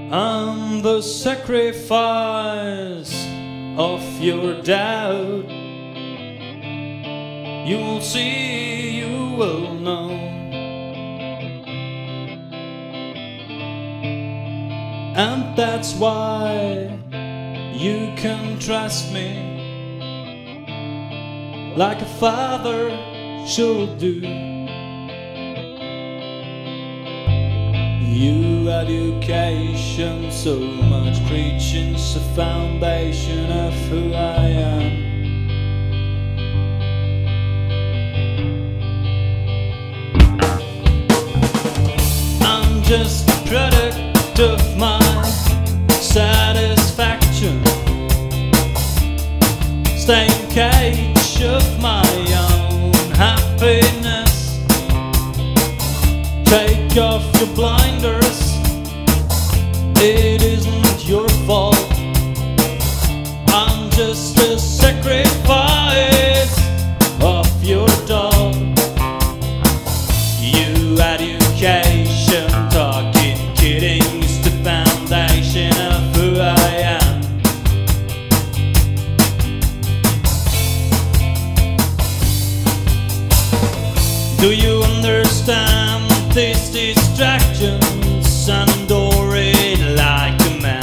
and the sacrifice of your doubt. You will see, you will know. And that's why you can trust me like a father should do. You education, so much preaching's the foundation of who I am. I'm just a product of my satisfaction, staying cage of my own happiness. Take off your blinders, it isn't your fault. I'm just a sacrifice of your dog. You education, talking, kidding is the foundation of who I am. Do you understand these distractions and endure it like a man?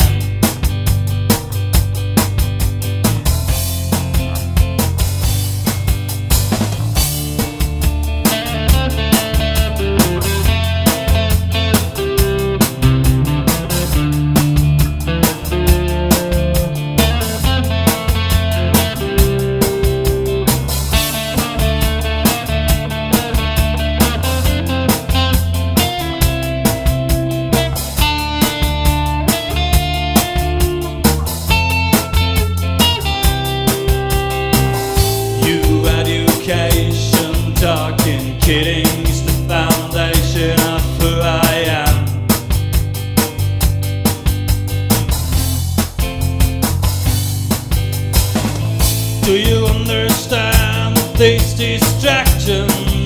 Talking, kidding's the foundation of who I am. Do you understand these distractions